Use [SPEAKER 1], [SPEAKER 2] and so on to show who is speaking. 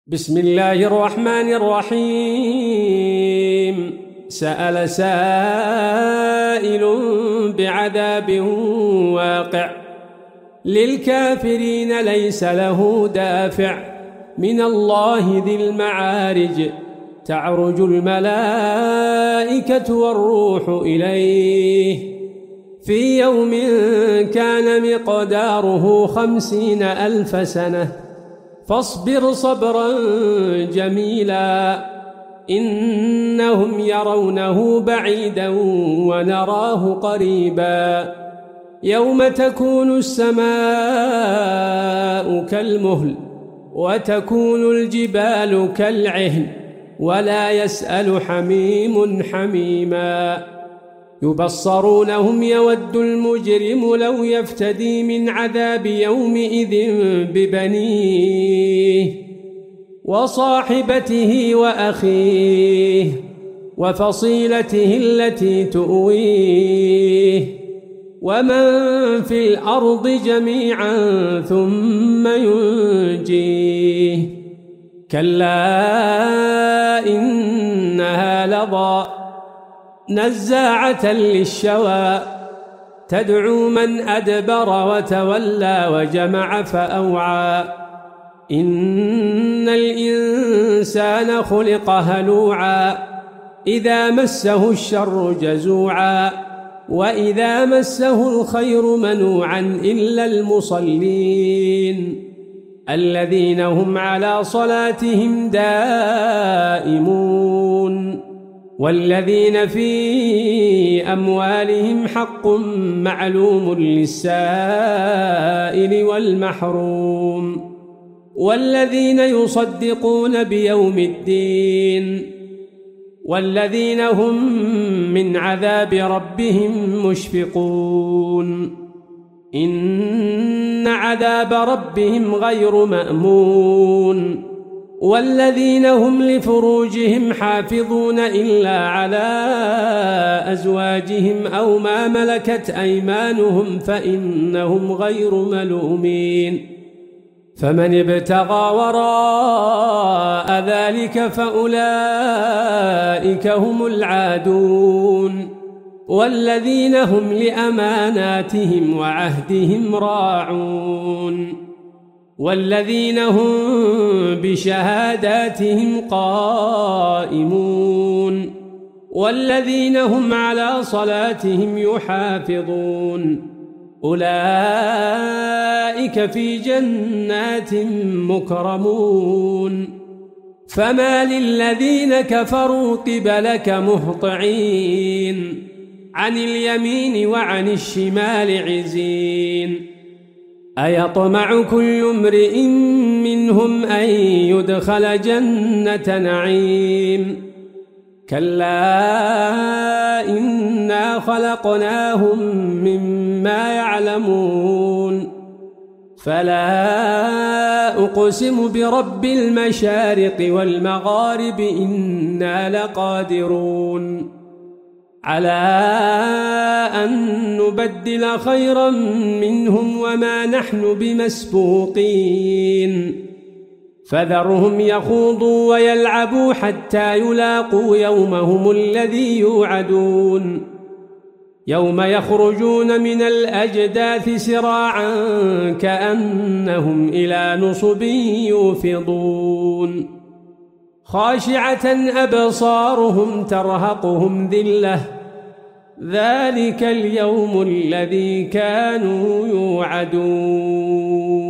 [SPEAKER 1] بسم الله الرحمن الرحيم. سأل سائل بعذاب واقع للكافرين ليس له دافع من الله ذي المعارج تعرج الملائكة والروح إليه في يوم كان مقداره 50,000 سنة فاصبر صبرا جميلا إنهم يرونه بعيدا ونراه قريبا يوم تكون السماء كالمهل وتكون الجبال كالعهن ولا يسأل حميم حميما يبصرونهم يود المجرم لو يفتدي من عذاب يومئذ ببنيه وصاحبته وأخيه وفصيلته التي تؤويه ومن في الأرض جميعا ثم ينجيه كلا إنها لظى نزاعة للشوى تدعو من أدبر وتولى وجمع فأوعى إن الإنسان خلق هلوعا إذا مسه الشر جزوعا وإذا مسه الخير منوعا إلا المصلين الذين هم على صلاتهم دائمون والذين في أموالهم حق معلوم للسائل والمحروم والذين يصدقون بيوم الدين والذين هم من عذاب ربهم مشفقون إن عذاب ربهم غير مأمون والذين هم لفروجهم حافظون إلا على أزواجهم أو ما ملكت أيمانهم فإنهم غير ملومين فمن ابتغى وراء ذلك فأولئك هم العادون والذين هم لأماناتهم وعهدهم راعون والذين هم بشهاداتهم قائمون والذين هم على صلاتهم يحافظون أولئك في جنات مكرمون فما للذين كفروا قبلك مهطعين عن اليمين وعن الشمال عزين أيطمع كل امرئ منهم أن يدخل جنة نعيم كلا إنا خلقناهم مما يعلمون فلا أقسم برب المشارق والمغارب إنا لقادرون على أن نبدل خيرا منهم وما نحن بمسبوقين فذرهم يخوضوا ويلعبوا حتى يلاقوا يومهم الذي يوعدون يوم يخرجون من الأجداث سراعا كأنهم إلى نصب يوفضون خاشعة أبصارهم ترهقهم ذلة ذلك اليوم الذي كانوا يوعدون